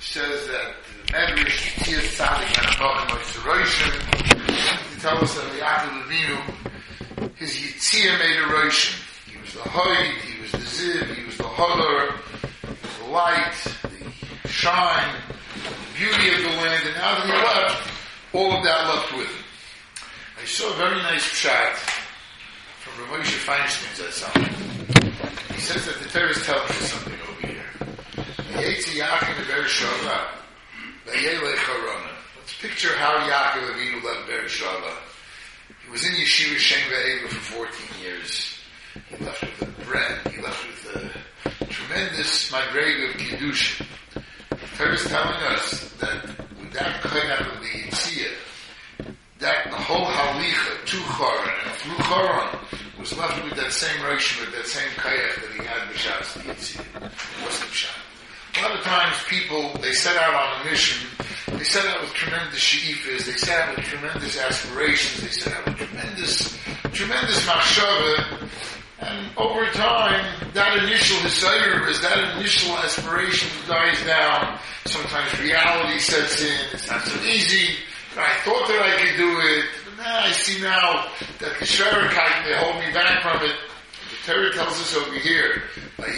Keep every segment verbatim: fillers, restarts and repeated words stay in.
says that the Medrash Yitzhak Tzadik Ben Abachim Moishe Roshim. He tells us that Yaakov Avinu, his Yitzhak made a Roshim. He was the Hoyd, he was the Ziv, he was the Hodor, the light, the shine, the beauty of the land, and now that he left, all of that left with him. I saw a very nice shot from Rav Moshe Feinstein's Etzal. He says that the Torah is telling us something over here. Let's picture how Yaakov Avinu left Beersheba. He was in Yeshiva Shem Ve'eva for fourteen years. He left with a bread. He left with a tremendous madrega of Kiddushin. The Torah is telling us that with that koynach of the Yitzhak, that the whole halicha to Choron and through Choron was left with that same Roshim, with that same koyach that he had b'shas the Yitzhak. What's the pshat? A lot of times people, they set out on a mission, they set out with tremendous she'ifas, they set out with tremendous aspirations, they set out with tremendous, tremendous machshava, and over time, that initial desire, that initial aspiration dies down. Sometimes reality sets in, it's not so easy, but I thought that I could do it, but now I see now that the Shrerakite, they hold me back from it. The Torah tells us over here, with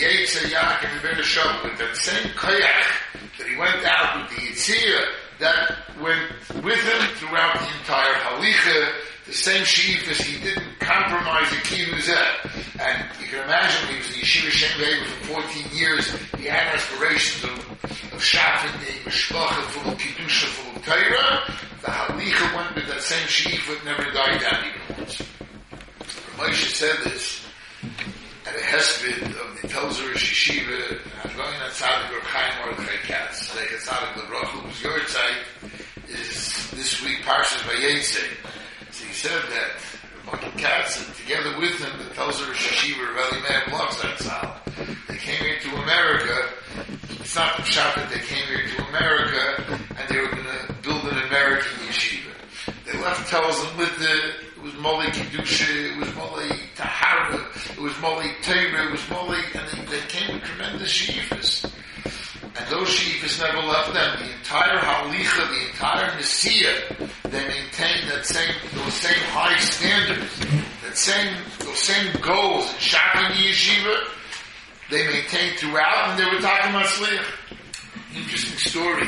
that same koyach that he went out with the Yitzhak, that went with him throughout the entire halicha, the same she'ifas, he didn't compromise the kivuzet. And you can imagine when he was in Yeshiva Shem Ve'eva for fourteen years, he had aspirations of, of shafening, mishpacha, full of kiddusha, full of Torah. The halicha went with that same she'ifah, it never died down even once. Moshe said this at a hesped of the Telzer Yeshiva, I'm going on Tzadik or Chaim or the Katz. Like a Tzadik the Rochel, whose Yortzeit is this week Parshas Vayetze. So he said that Rochel Katz, and together with him, the Telzer Yeshiva of Eli Meir Blocks that Tzal. They came here to America. It's not the shot that they came here to America and they were going to build an American yeshiva. They left Telzim with the it was Molei Kiddusha, it was Molei Tahara, it was Molei Torah, it was Molei, and they, they came with tremendous she'ifas. And those she'ifas never left them. The entire Halicha, the entire Messiah, they maintained that same, those same high standards, that same, those same goals in Shapin Yeshiva, they maintained throughout, and they were talking about Sliach. Interesting story.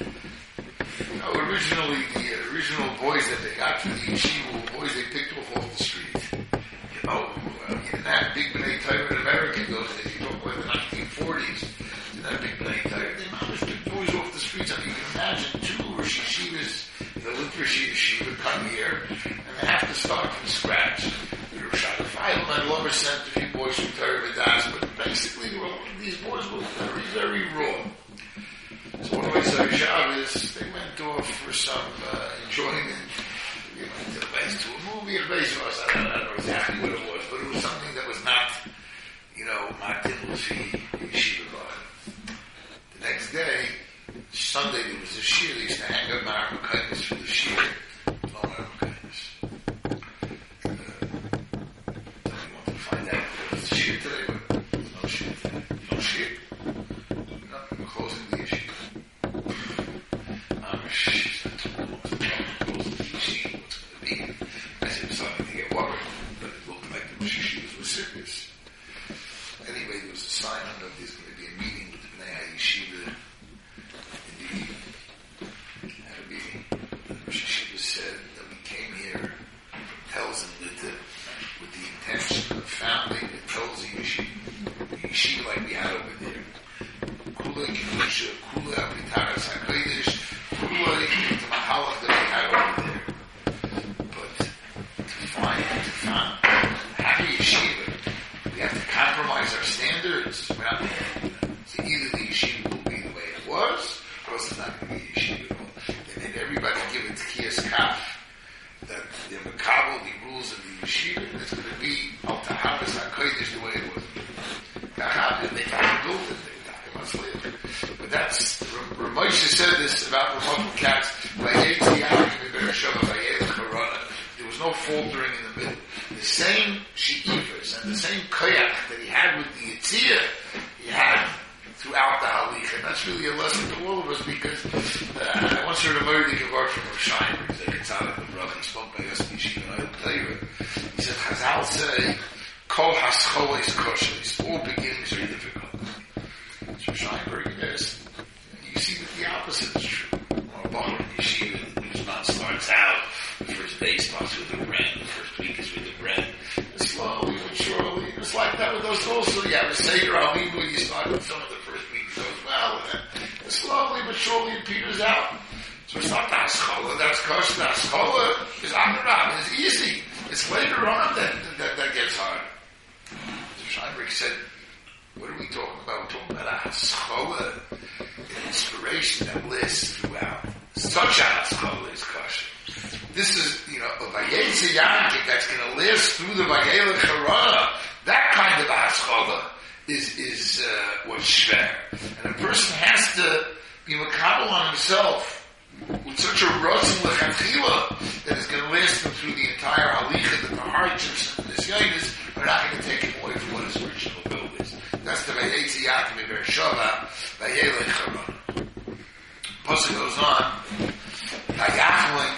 You know, originally, the original boys that they got to the yeshiva were boys they picked off off the street. You know, uh, you didn't have big B'nai Torah in America in those days. You talk about the nineteen forties. You didn't have big B'nai Torah. They managed to pick boys off the streets. I mean, you can imagine two Rosh Yeshivas, the Literacy Yeshiva come here, and they have to start from scratch. The Rosh Hashanah and Lover sent a few boys from Torah V'das, but basically they were, these boys were very, very raw. So one of my Shabbos, they went off for some uh, enjoyment. You know, to the base to a movie, a base was, I don't, I don't know exactly what it was, but it was something that was not, you know, Martin Lucy Yeshiva Bar. The next day, Sunday, there was a shir. They used to hang up Mark McKinnis for the shir. No Mark McKinnis. Uh, you want to find out if there was a shir today, but there's no shir today. No shir. No, we're closing the yeshiva. I said, starting to get worried, but it looked like the Rosh Yeshivas were serious. Anyway, there was a sign on that there's going to be a meeting with the Bnei HaYeshiva in the evening. Had a meeting. The Rosh Yeshiva said that we came here from Telz and Litta with the intention of founding the Telz Yeshiva. The yeshiva like we had over there. Kula Kiddusha, Kula Apritaras HaKodesh, Kula the Mahalach that we had over there. Fine, to find happy yeshiva, we have to compromise our standards. We're not, so either the yeshiva will be the way it was, or else it's not going to be a yeshiva at all. They made everybody give it to Kiyas Kaf, that they're makabel the rules of the yeshiva, and it's going to be Al Tahavas HaKodesh the way it was. Tahavas, they can't build it, they talk about slavery. But that's, Ramosha said this about the Rochel Katz, Vayetzi Yaakov Beersheba, Vayetzi Charana. There was no faltering in the middle. The same she'ifas and the same koyach that he had with the Yitzhak, he had through throughout the Halicha. And that's really a lesson to all of us because uh, I once heard a Murray Gavar from Rav Shiner. He's like, it's out of the brother. He spoke by us in Yeshiva, and I will tell you it. He said, Chazal say, Kol Haschola is kosher. All beginnings are difficult. So Sheinberg is, you see that the opposite is true. Well, Baruch Yeshiva, Newsman starts out, the first day starts with the bread, the first week is with the bread. And slowly but surely, it's like that with us also. You have a Seder Alimu, you start with some of the first week, it goes well, and then slowly but surely it peters out. So it's not the Haschola, that's kosher. The Haschola is Amarab, it's easy. It's later on that, that, that gets hard. So Sheinberg said, what are we talking about? We're talking about a Haschola, an inspiration that lives throughout. Such a Haschola is kosher. This is, you know, a Vayetze Yankiv that's going to live through the Vayelech Harana. That kind of a Haschola is, is, uh, what's shver. And a person has to be makabel on himself with such a rotzen lechatchila that is going to last him through the entire halicha, that the hardships and the nisyonis are not going to take him away from what his original build is. That's the Vayetze Yankiv Be'ershava, Vayelech Harana. Pasuk goes on, Vayachlim.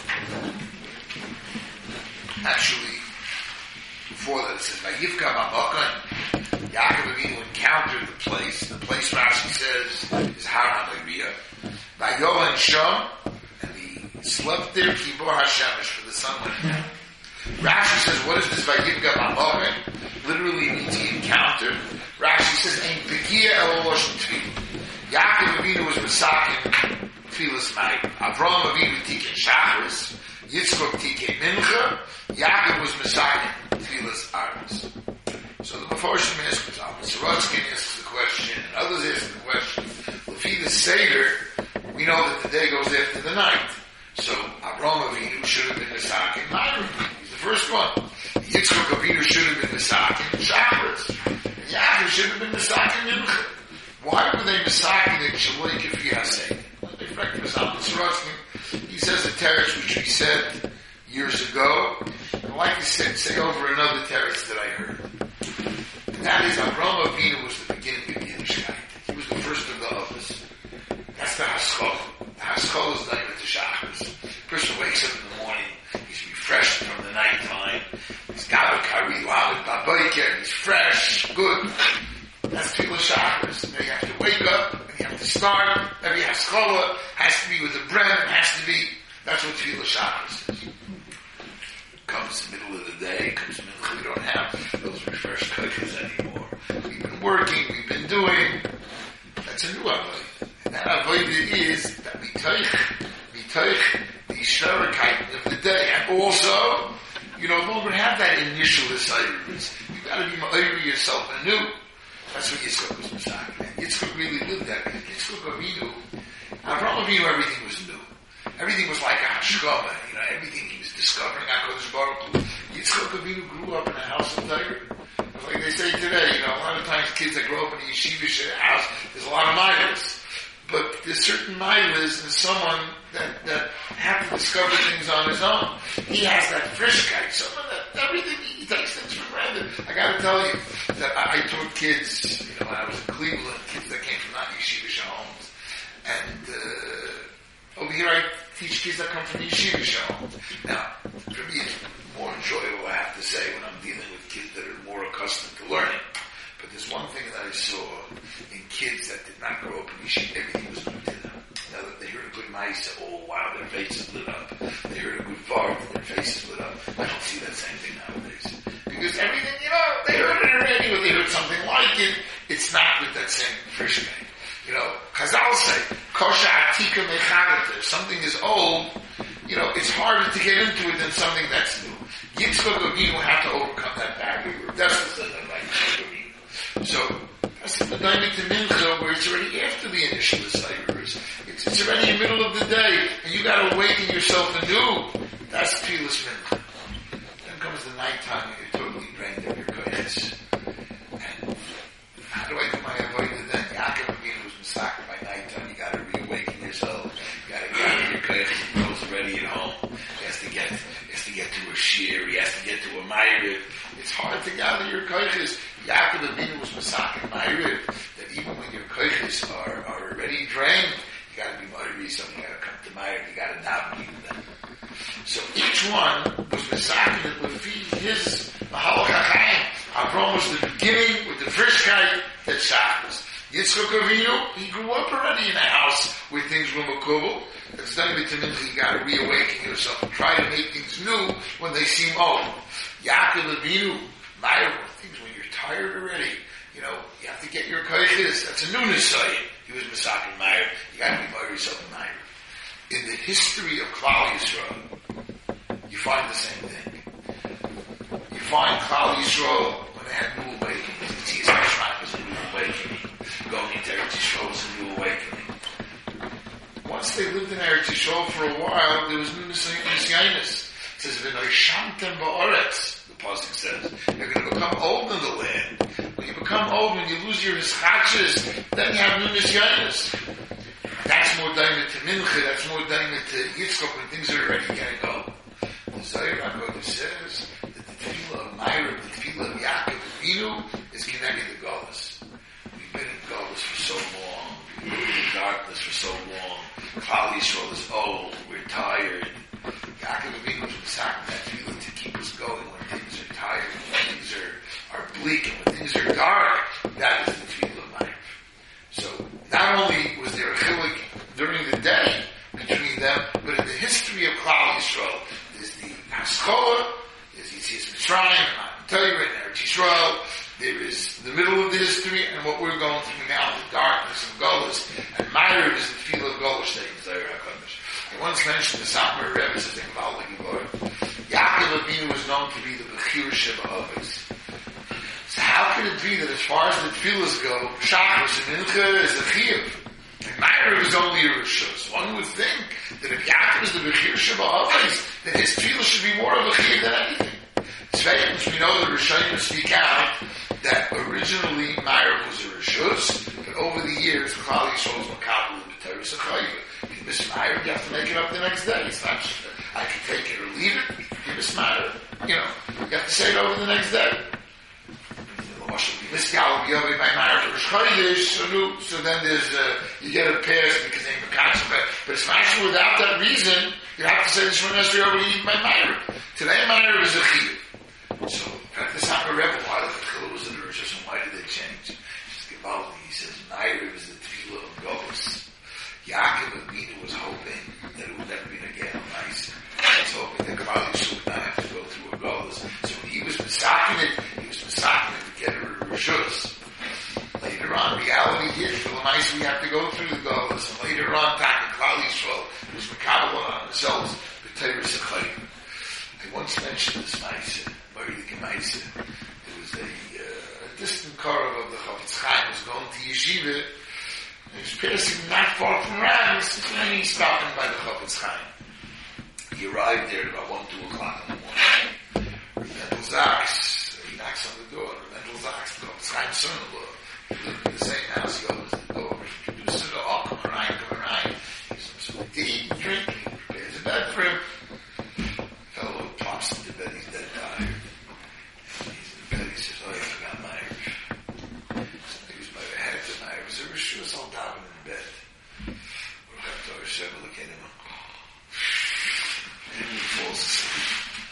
Actually, before that it says, Vayivka Ba'mokan, Yaakov Avinu encountered the place. The place Rashi says is Har HaMoriah. Vayohan Sham, and he slept there, Kibor HaShemesh, for the sun went down. Rashi says, what is this Vayivka Ba'mokan? Literally means he encountered. Rashi says, Ein Pekia El Loshen Tefillah. Yaakov Avinu was Mesakim Tefillas Mayim. Avraham Avinu Tiken Shachris. Yitzchok Tiken Mincha. Yaakov was Mesakim Tefillas Aris. So the Mefarshim asks, Sorotzkin asks the question, and others ask the question. Lefi the Seder, we know that the day goes after the night. So Avraham Avinu should have been Mesakim Mayim. He's the first one. Yitzchok Avinu should have been Mesakim Shachris. And Yaakov should have been Mesakim Mincha. Why were they Mesakim in Shaloi Kefi HaSeder? They correct Mesakim Sorotzkin. He says a teretz which we said years ago. I'd like to say, say over another teretz that I heard. And that is Avraham Avinu was the beginning of Yiddishkeit. He was the first of the others. That's the Haskol. The Haskol is the name of the Shachris. The person wakes up in the morning, he's refreshed from the nighttime. He's got a kari, lamed, babayker, he's fresh, good. That's Tefillah Shachris. And you have to wake up, and you have to start. Every Haskola has to be with the bread, it has to be, that's what Tefillah Shachris is. Comes the middle of the day, comes middle, we don't have those refreshed cookies anymore. We've been working, we've been doing. That's a new avodah. And that avodah is that we take, we take the Yisraelite of the day. And also, you no longer have that initial desires. You've got to be ma'ayri yourself anew. That's what Yitzchak was Mesakim. And Yitzchak really lived that. Because Yitzchak Avinu, Avraham Avinu, everything was new. Everything was like a hashkama, you know, everything he was discovering, HaKadosh Baruch Hu. Yitzchak Avinu grew up in a house of Torah. Like they say today, you know, a lot of times kids that grow up in a yeshivish house, there's a lot of milas. But there's certain milas in someone that, that have to discover things on his own. He has that freshkeit, someone that everything, he takes things for granted. I gotta tell you that I, I taught kids, you know, when I was in Cleveland, kids that came from not yeshivish homes. And, uh, over here I teach kids that come from yeshivish homes. Now, for me it's more enjoyable, I have to say, when I'm dealing with kids that are more accustomed to learning. But there's one thing that I saw in kids that did not grow up in yeshiva, everything was new to them. Now that they heard a good ma'isa, oh wow, their faces lit up. They heard a good vart, their faces lit up. I don't see that same thing nowadays. Because everything, you know, they heard it already, or they heard something like it, it's not with that same fresh name. You know, Chazal say, Kosha Atika Mechagater, something is old, you know, it's harder to get into it than something that's new. Yitzchak Avinu had to overcome that barrier. That's the thing that like Yitzchak Avinu. So, that's the dynamic to Mincha, where it's already after the initial desires. It's, it's already in the middle of the day, and you gotta awaken yourself anew. That's Tefillas Mincha. Then comes the nighttime, and you're totally drained of your koyes. And how do I do my avodah then? Yaakov Avinu was Mesakim by nighttime. You gotta reawaken yourself. You gotta get out of your koyes. He knows already at home. He has to get, he has to get to a shir. He has to get to a ma'ariv. It's hard to gather your koyes. Yaakov Avinu was Mesakim ma'ariv. That even when your koyes praying, you got to be Ma'ariv, so you got to come to Meir, you got to daven even then. So each one was Mesakin with his Mahalach HaChaim. Avram was the beginning with the frischkeit that Shabbos. Yitzchak Avinu, he grew up already in a house where things were makubal. It's done with him, you got to reawaken yourself and try to make things new when they seem old. Yaakov Avinu, Meir, things when you're tired already. You know, you have to get your kaiches. That's a newness side. He was Mesakin Meir. You got to be Meir yourself in Meir. In the history of Klal Yisrael, you find the same thing. You find Klal Yisrael when they had new awakening. The Tzitz Hashem was a new awakening. Going into Eretz Yisrael was a new awakening. Once they lived in Eretz Yisrael for a while, there was new Nisyanis. It says, V'noishamtem ba'aretz, the pasuk says. You're going to become old in the land. When you become old, when you lose your hischachas, then you have new Nisyanis. That's more daimah to Mincha, that's more daimah to Yitzchak when things are already going to go. The Zohar HaKodesh says that the tefillah of Meir, the tefillah of Yaakov Avinu is connected to Golus. We've been in Golus for so long, we've been in darkness for so long. Klal Yisrael is old, we're tired. Yaakov Avinu was Mesakin that tefillah to keep us going when things are tired, when things are, are bleak, and when things are dark. That is the tefillah of Meir. So, not only was there a chilik during the day between them, but in the history of Klal Yisrael, there's the Haskalah, there's Yetzias Mitzrayim, and Torah, and Eretz Yisrael, there is the middle of the history, and what we're going through now, the darkness of Golus, and Meir is the field of Golus, stating Zohar HaKodesh. I once mentioned the Satmar Rebbe, I think about like Gibor. Yaakov Avinu was known to be the Bechir Sheba Avos. So how can it be that as far as the tefillahs go, Shabbos and Mincha is a chiyuv, and Meir is only a rishus? One would think that if Yaakov is the Bechir Sheba Avos, then his tefillah should be more of a chiyuv than anything. Especially we know the Rishonim speak out that originally Meir was a rishus, but over the years, Klal Yisrael was makabel in the Torah Sechayva. If you miss Meir, you have to make it up the next day. It's not just that I can take it or leave it. If you miss Meir, you know, you have to say it over the next day. So, so then there's uh, you get a pass because they makatz, but but it's actually without that reason you have to say this one necessary over even by Meir. Today Meir is a chiyuv. So the Satmar Rebbe, why the chiyuv was in the Rosh Hashanah? Why did they change? He says Meir is the tefillah of Golus. Yaakov Avinu was hoping that it would never be again on ice. He was hoping that Klal Yisrael would not have to go through a Golus. So when he was misakin it, he was misakin it to get a rishus. Later on, reality hit. For the mice, we have to go through the Golus. And later on, Taka Klal Yisrael was makabel on themselves with Torah Sechayim. I once mentioned this mice, Moedik mice. There was a, uh, a distant Korov of the Chofetz Chaim was going to yeshiva. He was passing not far from Rams, and he's stopping by the Chofetz Chaim. He arrived there at about one, two o'clock in the morning. Mendel Zaks, he knocks on the door. Mendel Zaks, the Chofetz Chaim's son-in-law, he lived in the same house. He opens the door, he introduces it. Oh, come around, come around. He gives him something to eat and drink. He prepares a bed for him. The fellow plops into bed. He's dead tired. He's in bed. He says, "Oh, I forgot my Irish." Somebody was by the head of my Irish. There was shoes all down in bed. We'll have to our seven look at him. And he falls asleep.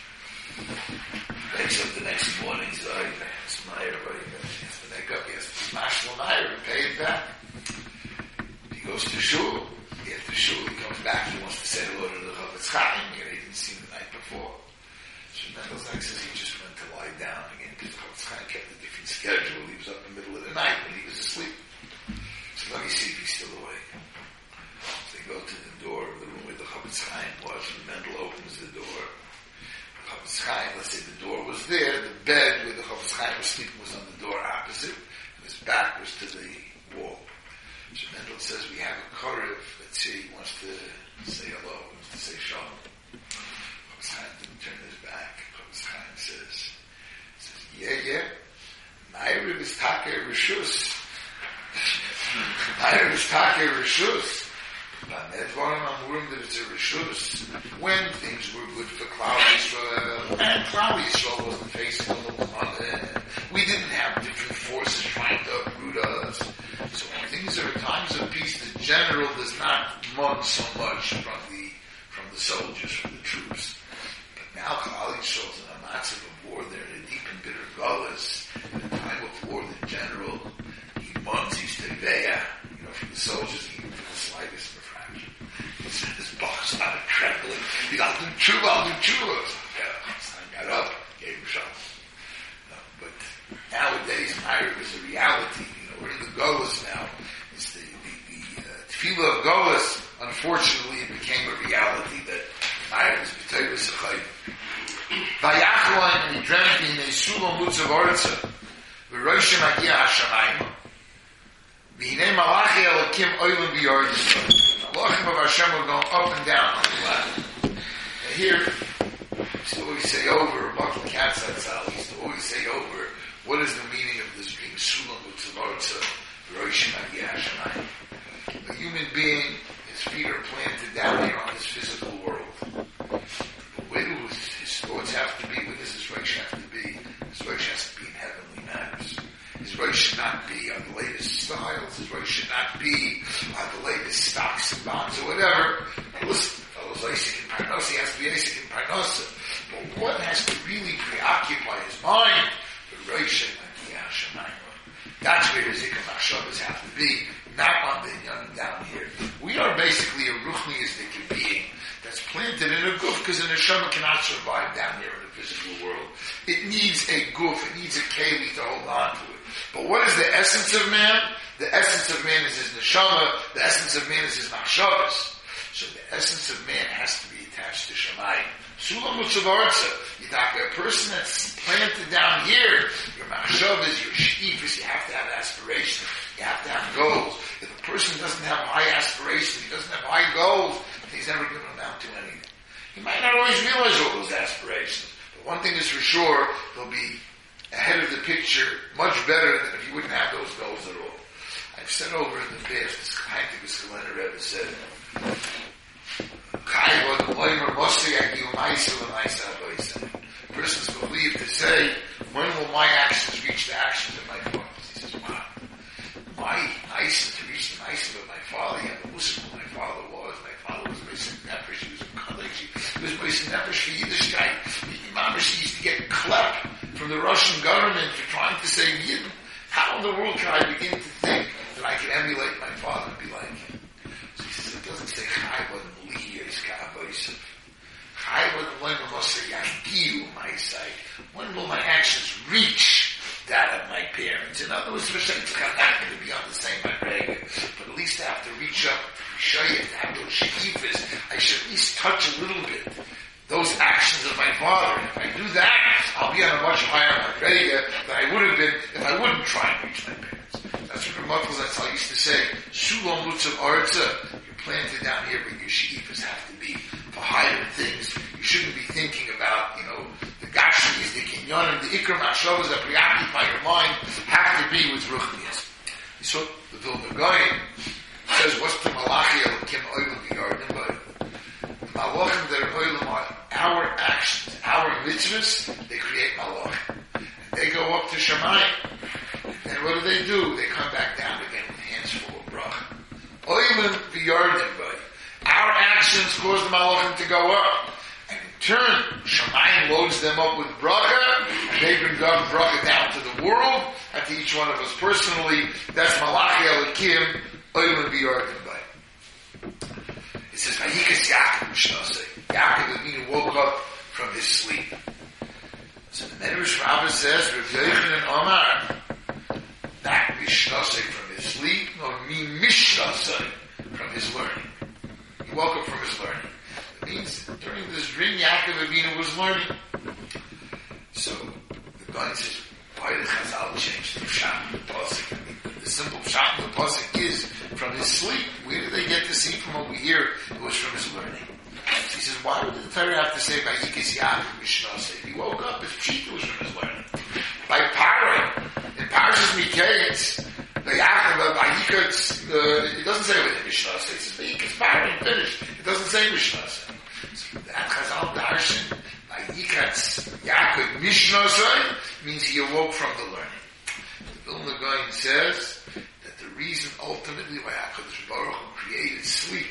Wakes up the next morning. He's like, "It's my Irish." He has to make up. He has to smash the Meir and pay it back. He goes to shul. After shul, he comes back. He wants to say hello to the Chofetz Chaim. He didn't see him the night before. So Mendel Zak says he just went to lie down again because the Chofetz Chaim kept a different schedule. He was up in the middle of the night when he was asleep. So let me see if he's still awake. So they go to the door of the room where the Chofetz Chaim was, and Mendel opens the door. The Chofetz Chaim, let's say the door was there. The bed where the Chofetz Chaim was sleeping was on the door opposite. His back was to the wall. So Mendel says we have a korev. Let's see, he wants to say hello, he wants to say shalom. Chofetz Chaim didn't turn his back. Chofetz Chaim says, says, yeah, yeah, Meir is Taka Rishus. Meir is Taka Rishus. That it's a reshus. When things were good for Klal Yisrael, and Klal Yisrael wasn't facing a little money, we didn't have different forces trying to uproot us. So when things are times of peace, the general does not mon so much from the from the soldiers, from the troops. But now Klal Yisrael is in a massive of war. They're in a deep and bitter gullus. In a time of war, the general he mons, he's teveya, you know, from the soldiers, even for the slightest refraction. His box started trembling. He got to do tshuva, I'll do tshuva. So I got up, gave him shot. No, but nowadays, Ma'ariv is a reality. You know, we're in the Golas now. It's the, the, the uh, tefillah of Golas. Unfortunately, it became a reality that Ma'ariv is b'teiva s'chayim. Vayachlan, and he dreamt in a sulam mutzav orza. V'roshim agia hashamayim. V'hinei malachi elokim oilim b'yordis. Malachim of Hashem will go up and down on the ladder. And here, we used to always say over, Michael Katzatzal, we used to always say over, what is the meaning of this being Sulam Utzavorza, Roshim Agi Hashemayim? A human being, his feet are planted down here on this physical world. But where do his, his thoughts have to be? Where does his Rosh have to be? His Rosh has to be in heavenly matters. His Rosh should not be on the latest styles. His Rosh should not be on the latest stocks and bonds or whatever. And listen, fellows, Isaac and Parnasa, he has to be Isaac and Parnasa. But what has to really preoccupy his mind? The Rosh and Yashamayim. That's where his Ikam Hashavas have to be, not on the young down here. We are basically a Ruchniistic being that's planted in a goof, because a neshama cannot survive down here in the physical world. It needs a goof, it needs a keli to hold on to it. But what is the essence of man? The essence of man is his neshama. The essence of man is his machshavas. So the essence of man has to be attached to Shemayim. Sulam Utzavarza. A person that's planted down here, your machshavas, your sheifas, you have to have aspirations. You have to have goals. If a person doesn't have high aspirations, he doesn't have high goals, he's never going to amount to anything. He might not always realize all those aspirations. But one thing is for sure, he'll be ahead of the picture much better than if you wouldn't have those goals at all. I've said over in the past, this Heintikus Kalender Rebbe said, persons believe to say, when will my actions reach the actions of my fathers? He says, wow, my nice to reach the nice of my father, he had the Muslim who my father was. My father was Meisim Nefesh, he was a college, he was Meisim Nefesh for Yiddishkeit. He used to get clapped from the Russian government for trying to say Yidden. How in the world can I begin to think that I can emulate my father and be like him? So he says, it doesn't say Chai wasn't Liyos Ka'abaysev. Chai wasn't when will say Yagiu my sight. When will my actions reach that of my parents? In other words, I'm not going to be on the same Madrega, but at least I have to reach up, show you to have those shekifas. I should at least touch a little bit those actions of my father. And if I do that, I'll be on a much higher Madrega than I would have been if I wouldn't try and reach my parents. That's what Ramakal Zatzal used to say. Sulam Lutzav Arza. You're planted down here, but your shekifas have to be for higher things. You shouldn't be thinking about, you know, the Gashmis, the Kinyonim, the Ikram Hashavas that preoccupy your mind have to be with Ruchnias. So the Vilna Gaon says, what's the Malachi Elokim Oilam B'Yardim B'Oilam? The Malachim that are Oilam are our actions, our mitzvahs, they create Malachim. And they go up to Shemayim. And what do they do? They come back down again with hands full of bracha. Oilam B'Yardim B'Oilam. Our actions cause the Malachim to go up. And in turn, Shemayim loads them up with bracha, and they bring God bracha down to the world, and to each one of us personally. That's Malachi Elokim, Oilam B'Yardim B'Oilam. It says, Vayikas Yaakov Mishnasei. Yaakov Avinu woke up from his sleep. So the Medrash Rabbah says, Rav Yochanan Omar, not Mishnasei from his sleep, nor Mi Mishnasei from his learning. He woke up from his learning. It means during this dream, Yaakov Avinu was learning. So the Gaon says, why did Chazal change the Pshat in the Pasuk? I mean, the simple Pshat in the Pasuk is from his sleep. Where did they get to see from over here? It was from his learning. So he says, why would the Torah have to say by Yikas Yaakov Mishnasei? He woke up, his Pshita was from his learning. By Parah, in Parashas Miketz, the Yaakov, by Yikas, it doesn't say with the Mishnasei, it says by Vayikis Parim, finished. It doesn't say Mishnasai. So that Chazal Darshan, Vayikatz Yaakov Mishnasai, means he awoke from the learning. The Vilna Gaon says that the reason ultimately why HaKadosh Baruch Hu created sleep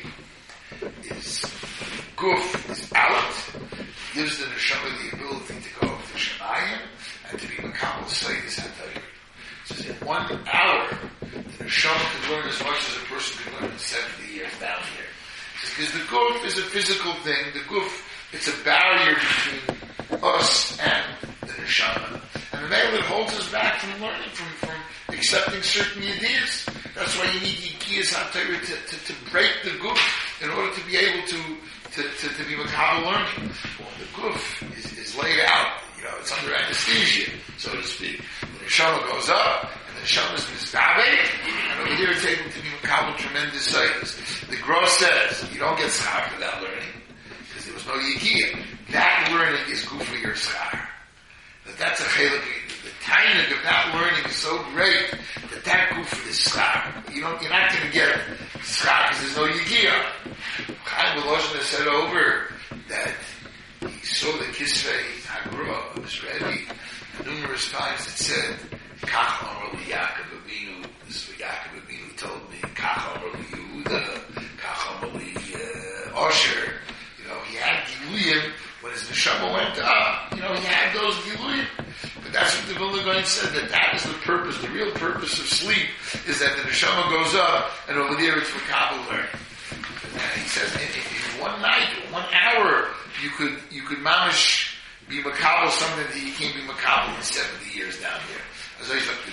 is Guf is out, gives the neshama the ability to go up to Shemayim and to be Makabel Seydis HaTorah. So in one hour, the neshama can learn as much as a person can learn in seventy years down here. Because the Guf is a physical thing. The Guf, it's a barrier between us and the neshama. And the Mele holds us back from learning, from, from accepting certain ideas. That's why you need Yikiyas HaTorah to, to, to break the Guf in order to be able to to, to, to be Makabel learning. Well, the Guf is, is laid out, you know, it's under anesthesia, so to speak. The neshama goes up, and the neshama is misdavet, and over here it's able to be Makabel tremendous sights. The Gross says, you don't get schar for that learning, because there was no Yikiyah. That learning is Guf your schar. That that's a chelik. The timing of that learning is so great that that Guf is schar. You don't, you're not going to get schar because there's no Yikiyah. Chaim Volozhin has said over that he saw the Kisvei Hagura of his Rebbe, and numerous times it said, Kach Amar Li Yaakov Avinu, this is what Yaakov Avinu told me, Kach Amar Li Yehuda, Kach Amar Li uh, Osher. You know, he had Giluyim when his neshama went up. You know, he had those Giluyim. But that's what the Vilna Gaon said, that that is the purpose, the real purpose of sleep, is that the neshama goes up, and over there it's Makabel learning. And he says, in, in one night, one hour, you could you could mamish be Makabel something that you can't be Makabel in seventy years down here. As I said,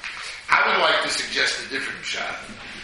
I would like to suggest a different shot.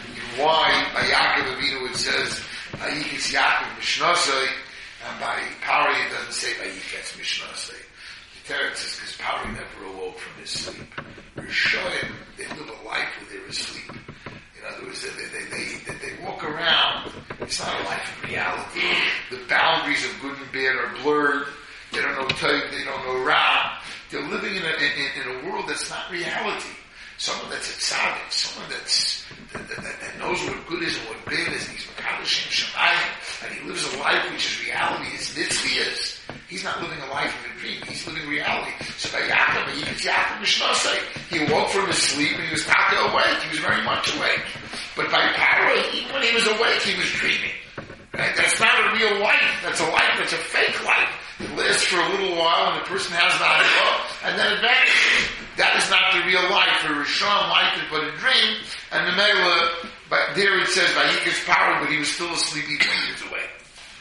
Why by Yaakov Avinu it says Vayiketz Yaakov Mishnasai, and by Pari it doesn't say Vayiketz Mishnasai. The Torah says because Pari never awoke from his sleep. Rishonim, they live a life where they're asleep. In other words, they, they, they, they, they walk around. It's not a life of reality. The boundaries of good and bad are blurred. They don't know Tov, they don't know Ra. They're living in a, in, in a world that's not reality. Someone that's a tzaddik, someone that's, that, that, that knows what good is and what bad is, and he's Makabel Shemayim, and he lives a life which is reality, his mitzvah is. He's not living a life of a dream, he's living reality. So by Yaakov, he gets Yaakov Mishnasai. He awoke from his sleep and he was not awake, he was very much awake. But by Paro, even when he was awake, he was dreaming. Right? That's not a real life, that's a life, that's a fake life. It lasts for a little while and the person has the high and then it vanishes. That is not the real life. For Rishon, life is but a dream, and the Mela, but there it says, Vayiketz Paro, but he was still asleep even when he was awake.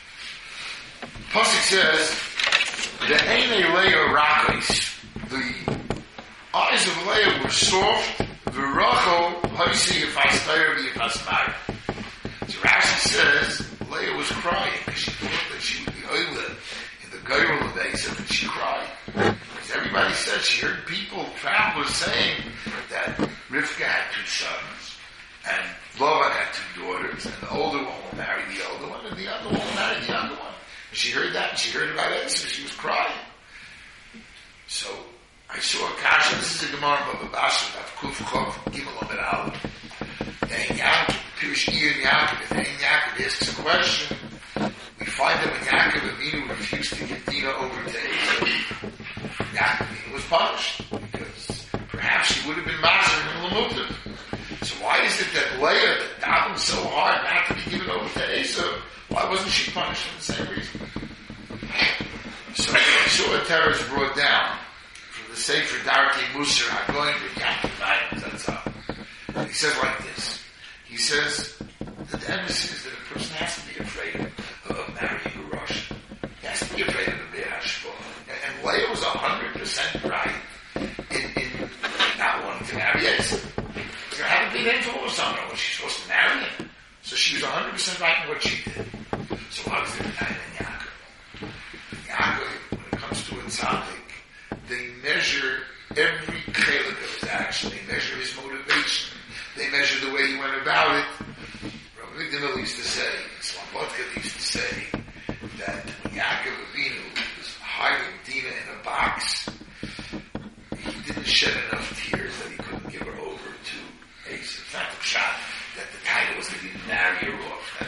Pasuk says, the Einei Leah Rakos, the eyes of Leah were soft, V'racho, Hoisi Yefastayr V'Yefastayr. So Rashi says, Leah was crying, because she thought that she would be oiled in the Geirel of Esav, and she cried. Because everybody said, she heard people, travelers saying that Rivka had two sons, and Lavan had two daughters, and the older one will marry the older one, and the other one will marry the younger one. And she heard that, and she heard about Esav, she was crying. So, I saw a kasha, this is a Gemara Baba Basha, of Kuf Chov, Gimel Omer Aleph. Then Yaakov, Pirush Iyon Yaakov, then Yaakov asks a question. We find that when Yaakov Avinu refused to give Dinah over to Esav, Yaakov Avinu was punished, because perhaps she would have been Mazer in Lamutim. So why is it that Leah, that davened so hard not to be given over to Esav, why wasn't she punished for the same reason? So Yeshua Torah is brought down from the Sefer Darkei Musar HaGoyim B'Yaakov Avinu Zatzal. And he says like this. He says that the emphasis is that a person has to be afraid of, of marrying a Russian. He has to be afraid of a Be'er Hashpah. And, and Leah was one hundred percent right in, in not wanting to marry Esav. There had a big influence on her when she's supposed to marry him. So she was one hundred percent right in what she did. So what was the B'nai and Yaakov? Yaakov, when it comes to a tzaddik, they measure every chelik of his action. They measure his motivation. They measure the way he went about it. Rabbi Migdal used to say, Slobodka used to say, that when Yaakov Avinu was hiding Dinah in a box, he didn't shed enough tears that he couldn't give her over to Esav. It's not the shot that the title was that he didn't marry her off. And that's what Yaakov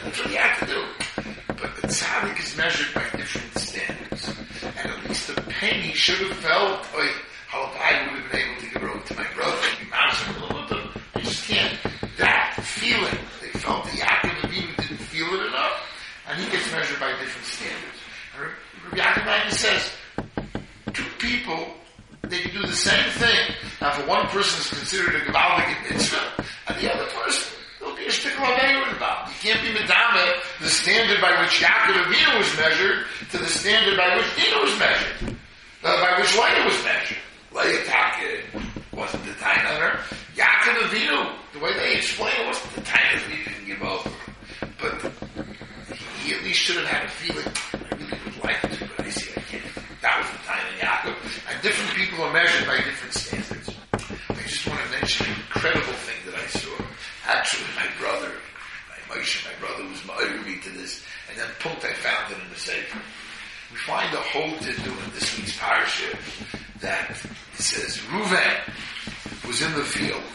had to do. But the tzaddik is measured by different standards. And at least the penny should have felt, oh, how I would have been able to give it over to my brother, I just can't. That feeling, they felt the Yaakov Avinu didn't feel it enough, and he gets measured by different standards. And Rabbi Yaakov Avinu says, two people, they can do the same thing. Now, for one person is considered a Gevaldik mitzvah, and the other person, there'll be a shtickle of involved. You can't be medame the standard by which Yaakov Avinu was measured to the standard by which Dina was measured, uh, by which Leah was measured. Leah Taka wasn't the time on her. Yaakov Avinu, the way they explain it, wasn't the time that we didn't give over. But he at least should have had a feeling, I really would like to, but I see I can't. That was the time in Yaakov. And different people are measured by different standards. I just want to mention an incredible thing that I saw. Actually, my brother, my Moshe, my brother was ma'aru me to this, and then punkt I found it in the Sefer. We find a whole to do in this week's parasha that it says Reuven was in the field.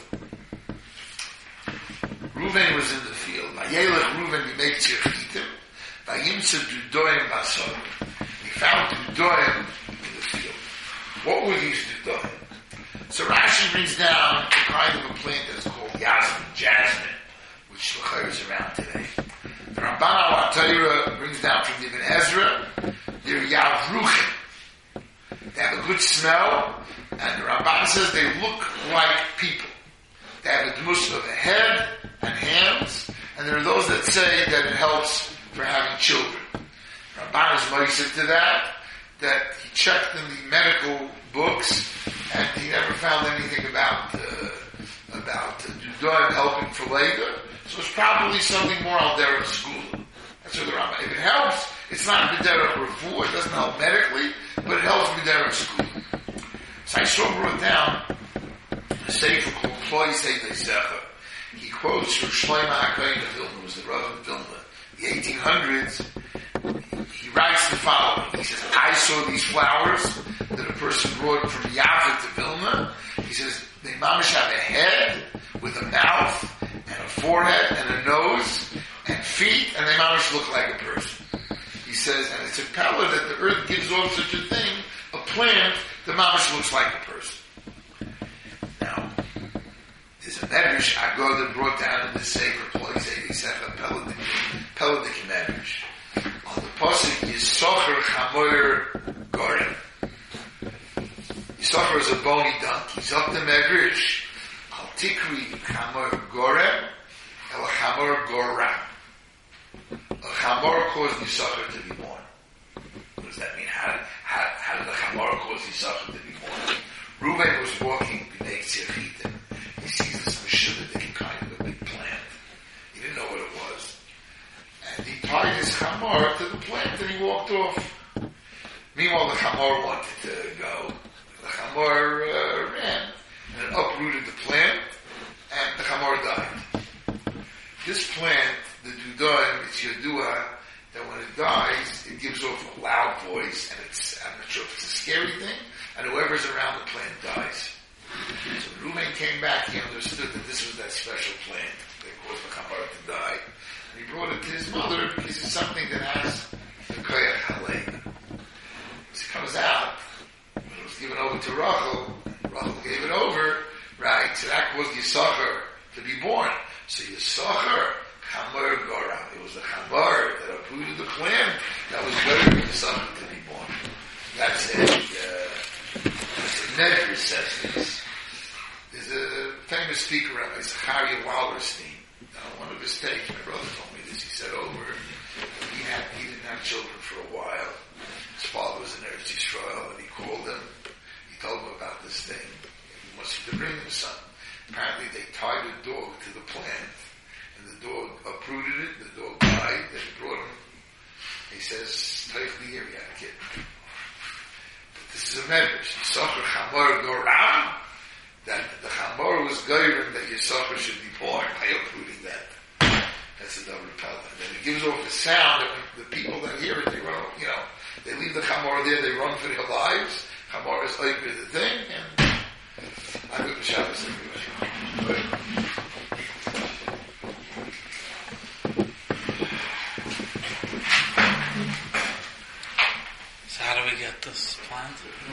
Reuven was in the field. Vayelech Reuven b'meik tzirchitim, vayimtza dudoim basar. He found dudoim in the field. What were these dudoim? So Rashi brings down a kind of a plant that is called yasmin, jasmine, which is around today. The Ramban al Torah brings down from Ibn Ezra, they're yavruchim. They have a good smell, and the Ramban says they look like people. They have a dmus of a head and hands, and there are those that say that it helps for having children. Ramban is moisif to that, that he checked in the medical books, and he never found anything about uh, about uh, dudoim helping for labor. So it's probably something more al derech school. That's what the Rambam. If it helps, it's not b'derech refuah. It doesn't help medically, but it helps b'derech school. So I saw wrote down a sefer called Ploi Sefer Zecher. He quotes from Shlomo HaKohen of Vilna, who was the Rav of Vilna, the eighteen hundreds. He writes the following. He says, I saw these flowers that a person brought from Yafet to Vilna. He says, they mamish have a head with a mouth and a forehead and a nose and feet, and they mamish look like a person. He says, and it's a pella that the earth gives off such a thing, a plant that mamish looks like a person. Now, there's a medrash Agor that brought down in the Sefer Ploi Sefer Zecher, Peladik medrash. On the pasuk, Yisachar Chamoyer Gorem. Yisachar is a bony donkey. He's up the medrash. Al Tikri Chamoyer Gorem, El Chamoyer Goram. A Chamor caused Yisachar to be born. What does that mean? How, how, how did the Chamor cause Yisachar to be born? Reuven was walking b'nei Tzirchitim. He sees this Meshuggah, kind of a big plant. He didn't know what it was. And he tied his chamor to the plant and he walked off. Meanwhile, the chamor wanted to go. The chamor uh, ran and it uprooted the plant and the chamor died. This plant, the dudoim, it's yodua, that when it dies, it gives off a loud voice and it's, I'm not sure if it's a scary thing, and whoever's around the plant dies. So when Reuven came back, he understood that this was that special plant that caused the chamor to die. He brought it to his mother because it's something that has the koyach halei. As it comes out, when it was given over to Rachel, Rachel gave it over, right? So that caused Yisachar to be born. So Yisachar, Chamor Goram. It was the Chamor that uprooted the plant that was better than Yisachar to be born. That's a, uh, that's a Nedrash says this. There's a famous speaker, Rabbi Zachariah Wallerstein. Uh, one of his takes, my brother told me this, he said over, he had, he didn't have children for a while. His father was in Eretz Yisrael, and he called him, he told him about this thing. He wants him to bring him some. Apparently they tied a dog to the plant, and the dog uprooted it, the dog died, they brought him, he says, take the year, yeah, kid. But this is a medrash. Yisachar Chamor Goram, that the Chamor was goyim that Yisachar should be born by uprooting that. That's a double pella. And then it gives off a sound that when the people that hear it, they run, you know, they leave the Chamor there, they run for their lives. Chamor is over the thing, and I go to Shabbos everybody. this plant?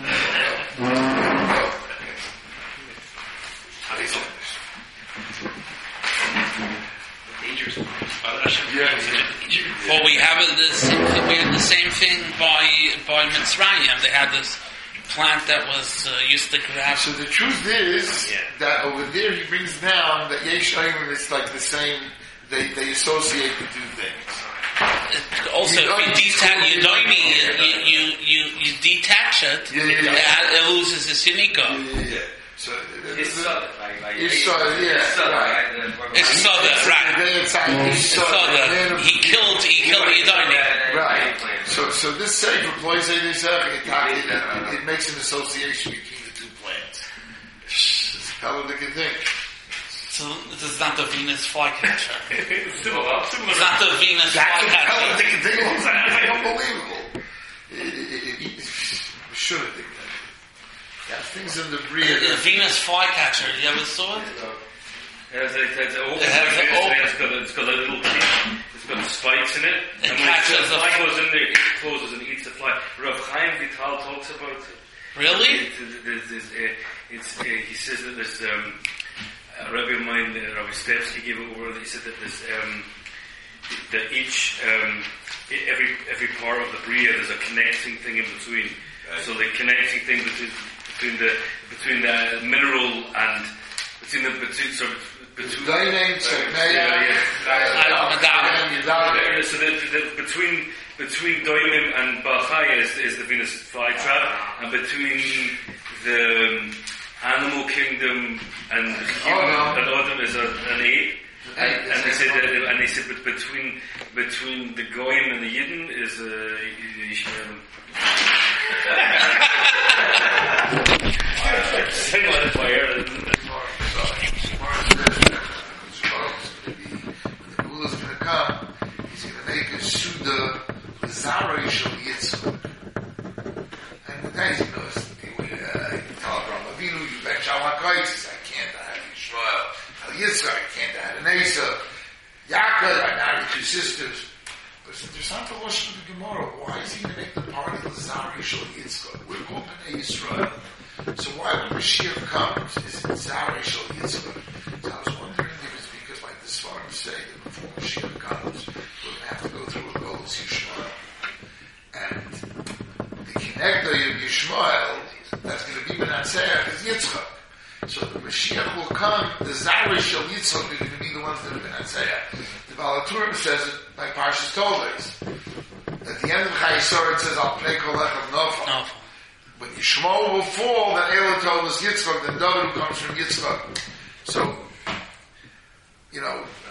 Dangerous. Well, we have it, this, we had the same thing by by Mitzrayim. They had this plant that was uh, used to grab. So the truth is yeah. that over there he brings down that Yesh Ayim is like the same. They they associate the two things. It also, if you detach, you don't mean you you you you detach it, Yeah, yeah, yeah. It, it loses its unika. Yeah, yeah, yeah. So It's Sada, like, like It's Sada, yeah, It's Sada, right. right. It's Sada, right? It's Sada. He killed he killed the Yidoni. Right. So so this sefer employs a it, it makes an association between the two plants. It's a halachic thing. So this is not the Venus flycatcher. It's similar. Similar. It's not the Venus That's a flycatcher. halachic thing. It's unbelievable. It, it, it, it, should have think that. Yeah, things in the breed. The, the Venus flycatcher. You ever saw it? It has a, it has a open It has like a this, open- and it's got a, it's got a little teeth. It's got spikes in it. It and when catches the the fly fly. goes in there, it closes and eats the fly. Rav Chaim Vital talks about it. Really? It, it, it, it's, uh, it's, uh, he says that there's um, a Rabbi of mine, uh, Rabbi Stevsky, gave it over. He said that there's um, that each um, i- every every part of the bria there's a connecting thing in between. So the connecting thing between between the between the mineral and between the between so between Dainem, yeah, yeah. Tzemei, So the, the, between between Doimim and Balchai is, is the Venus flytrap, and between the um, animal kingdom and the human Oh, no. and Adam is a, an ape. And, and they said that, and they said but between between the Goyim and the Yidden is a Yishmael. Similar fire. When the Gula is going to come, he's going to make a Suda Lazare Shal Yitzchak. And then he knows, he would uh, tell Abraham Avinu, you bet Shalakais, he says, I can't have Yishmael. Al Yitzchak, I can't have an Asa. Yaakov, I married two sisters. But there's not the Lashon of the Gemara. Why is he going to make the party Lazare Shal Yitzchak? We're called Bnei Yisrael. So why when Mashiach comes, is it Zare Shal Yitzchak? So I was wondering if it's because, like the Svarim say, that before Mashiach comes, we're going to have to go through a Golos Yishmael. And the Kinegdoi of Yishmael, that's going to be Benatzeach, is Yitzchak. So the Mashiach will come, the Zare Shal Yitzchak are going to be the ones that are Benatzeach. The Balaturim says it by Parshas Toles. At the end of Chayesor it says, I'll play Kolech of Nofal. No. When Yishmael will fall, then Elah told us Yitzchak, then David who comes from Yitzchak. So, you know,